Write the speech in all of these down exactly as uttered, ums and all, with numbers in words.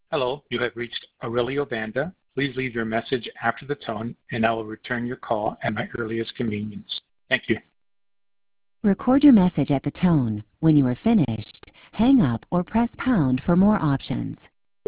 Hello, you have reached Aurelio Banda. Please leave your message after the tone, and I will return your call at my earliest convenience. Thank you. Record your message at the tone. When you are finished, hang up or press pound for more options.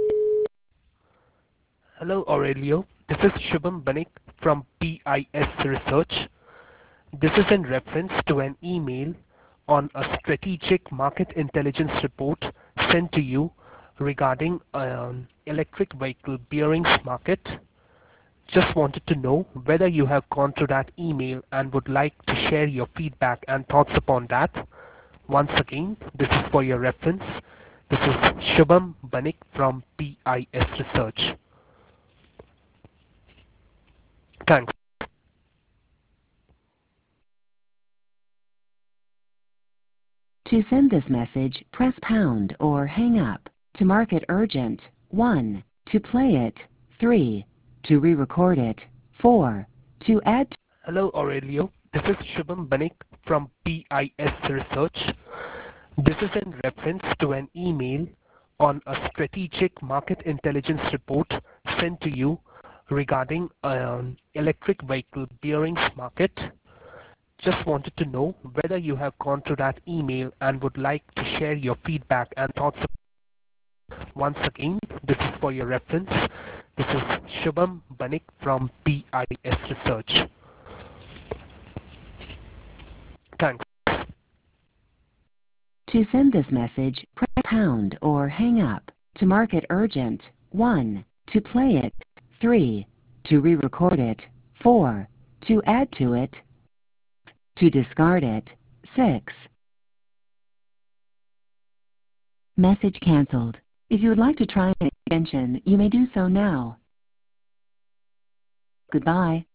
Hello Aurelio, this is Shubham Banik from P I S Research. This is in reference to an email on a strategic market intelligence report sent to you regarding an electric vehicle bearings market. Just wanted to know whether you have gone through that email and would like to share your feedback and thoughts upon that. Once again, this is for your reference. This is Shubham Banik from P I S Research. Thanks. To send this message, press pound or hang up. To mark it urgent, one. To play it, three. To re-record it, four. To add... Hello Aurelio, this is Shubham Banik from P I S Research. This is in reference to an email on a strategic market intelligence report sent to you regarding an electric vehicle bearings market. Just wanted to know whether you have gone through that email and would like to share your feedback and thoughts. Once again, this is for your reference. This is Shubham Banik from P I S Research. Thanks. To send this message, press pound or hang up. To mark it urgent, one. To play it, three. To re-record it, four. To add to it, to discard it, six. Message cancelled. If you would like to try an extension, you may do so now. Goodbye.